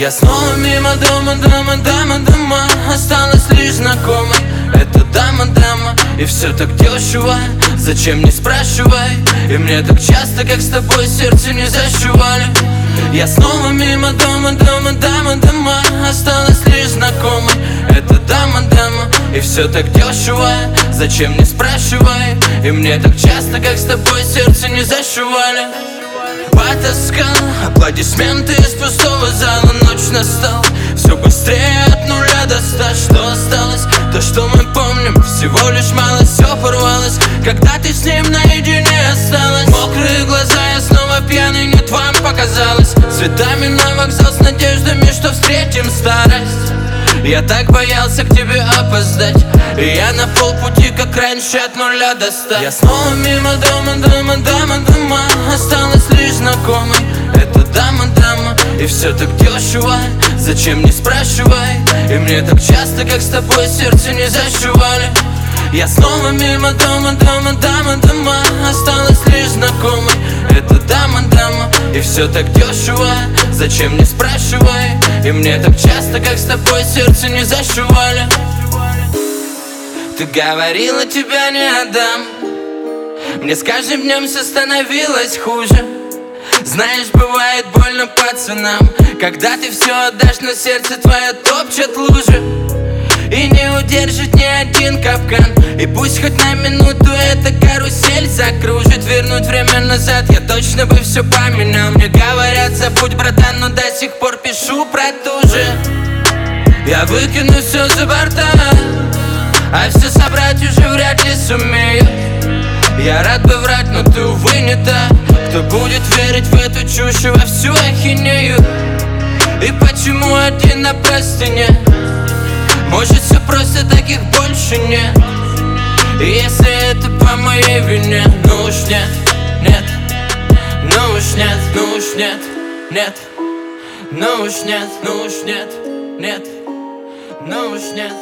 Я снова мимо дома, дома. Осталась лишь знакомой. Это дама, и все так дешево. Зачем, не спрашивай. И мне так часто, как с тобой, сердце не защували. Я снова мимо дома, дома. Осталась лишь знакомой. Это дама, и все так дешево. Зачем, не спрашивай. И мне так часто, как с тобой, сердце не защували. Потаскал аплодисменты из пустого зала. Ночь настала, все быстрее от нуля до 100. Что осталось? То, что мы помним. Всего лишь мало, все порвалось, когда ты с ним наедине осталась. Мокрые глаза, я снова пьяный, нет, вам показалось. Цветами на вокзал с надеждами, что встретим старость. Я так боялся к тебе опоздать, и я на полпути, как раньше, от нуля до 100. Я снова мимо дома, дома. Осталась лишь знакомой. Это дама, и все так дешево. Зачем, не спрашивай. И мне так часто, как с тобой, сердце не защували. Я снова мимо дома, дома. Осталась лишь знакомой. Это дама, и все так дешево. Зачем, не спрашивай. И мне так часто, как с тобой, сердце не защували. Ты говорила, тебя не отдам. Мне с каждым днем все становилось хуже. Знаешь, бывает больно пацанам, когда ты все отдашь, но сердце твое топчет лужи. И не удержит ни один капкан. И пусть хоть на минуту эта карусель закружит. Вернуть время назад я точно бы все поменял. Мне говорят, забудь, братан, но до сих пор пишу про ту же. Я выкину все за борта, а все собрать уже вряд ли сумею. Я рад бы врать, но ты, увы, не та, кто будет верить в эту чушь и во всю ахинею. И почему один на простыне? Может, все просто, таких больше нет. И если это по моей вине, ну уж нет, нет. Ну уж нет, ну уж нет, нет. Ну уж нет, ну уж нет, нет. Ну уж нет.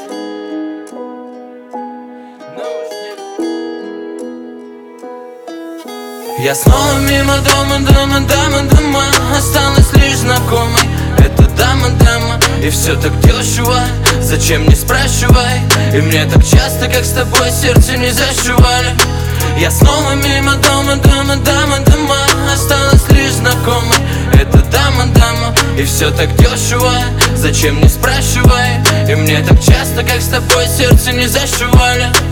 Я снова мимо дома, дома. Осталась лишь знакомой. Это дама, и все так дешево. Зачем, не спрашивай. И мне так часто, как с тобой, сердце не защували. Я снова мимо дома, дома. Осталась лишь знакомой. Это дама, и все так дешево. Зачем, не спрашивай. И мне так часто, как с тобой, сердце не защували.